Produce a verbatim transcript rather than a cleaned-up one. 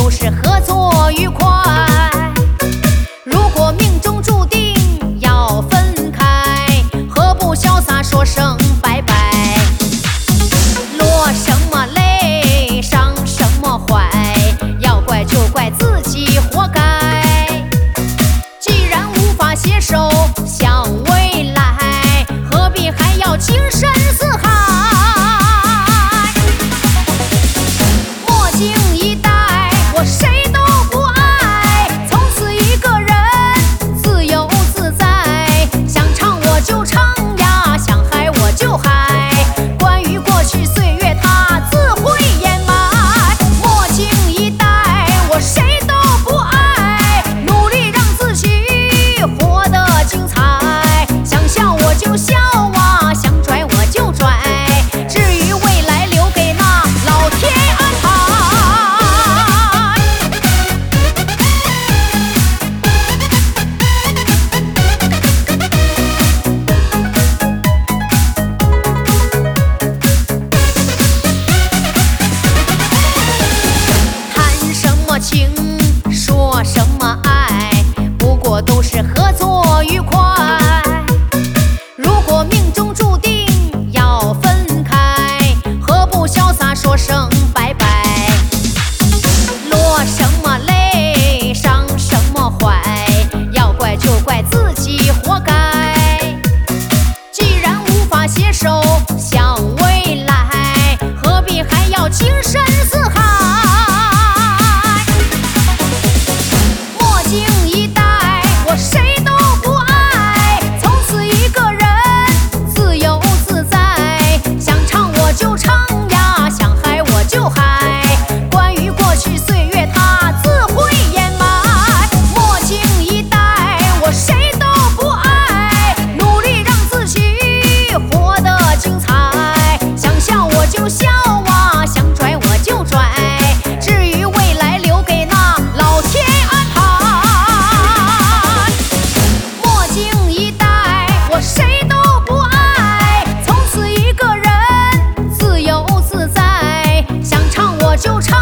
都是合作愉快。如果命中注定要分开，何不潇洒说声拜拜？落什么泪，伤什么怀，要怪就怪自己活该。既然无法携手向未来，何必还要情深似海？莫静以待，我谁都不爱，从此一个人自由自在，想唱我就唱呀，想嗨我就嗨，关于过去岁月它自会掩埋。莫静以待，我谁都不爱，努力让自己活得精彩，想笑我就笑啊，想拽我就拽，至于未来留给那老天安排。谈什么情，说什么爱，不过都是合作愉快。如果命中注定要分开，何不潇洒说声拜拜？落什么泪，伤什么怀，要怪就怪自己活该。既然无法携手向未来，何必还要情深似海？莫静以待，我谁都不爱，从此一个人自由自在，想唱我就唱呀，想嗨我就嗨，关于过去岁月它自会掩埋。莫静以待，我谁都不爱，努力让自己活得精彩，想笑我就笑啊，想拽我就拽，至于未来留给那老天安排。莫静以待，我谁都不爱，从此一个人自由自在，想唱我就唱